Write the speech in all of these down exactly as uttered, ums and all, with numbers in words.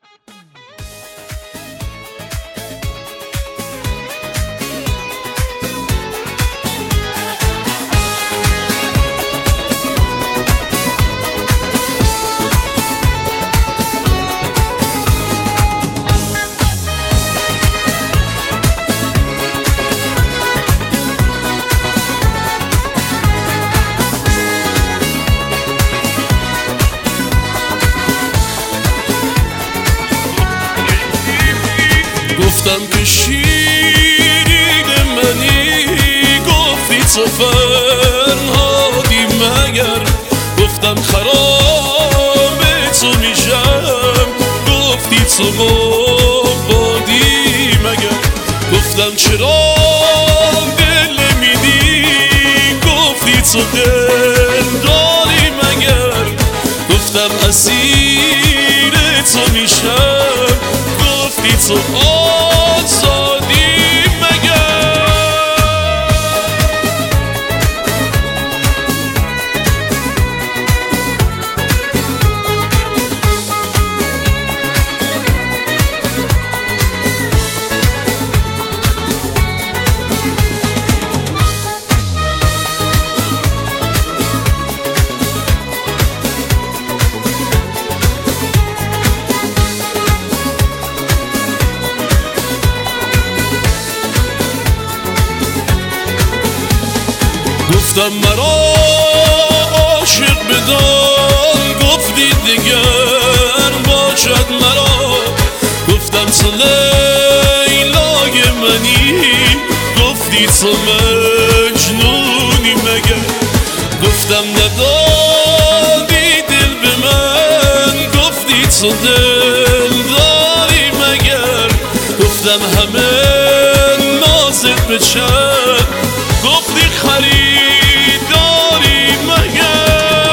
گفتم که شیرین منی، گفتی تو فرهادی مگر. گفتم خراب تو میشم، گفتی تو قبادی مگر. گفتم چرا دل میدی، گفتی تو دل داری مگر. گفتم اسیر تو میشم، گفتی تو آزادی مگر. گفتم مرا عاشق بدان، گفتی دیگر باشد مرا. گفتم تو لیلای منی، گفتی تو مجنونی مگر. گفتم ندادی دل به من، گفتی تو دل داری مگر. گفتم همه نازت به چند، گفتی خریداری مگر.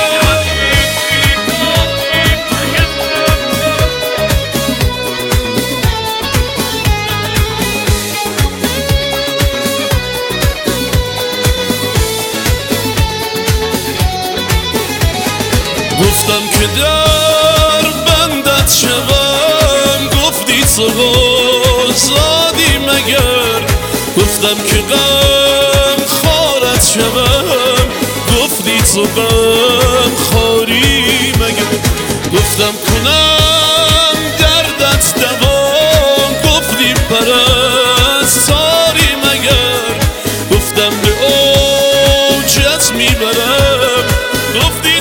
گفتم که در بندت شوم، گفتی تو آزادی مگر. گفتم که غم خارت شوم، گفتی تو غم خاری مگر. گفتم کنم دردت دوام، گفتی پرستاری مگر. گفتم به اوجت میبرم، گفتی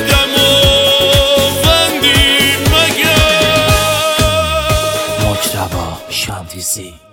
دماوندی مگر. مجتبی شمدیزی.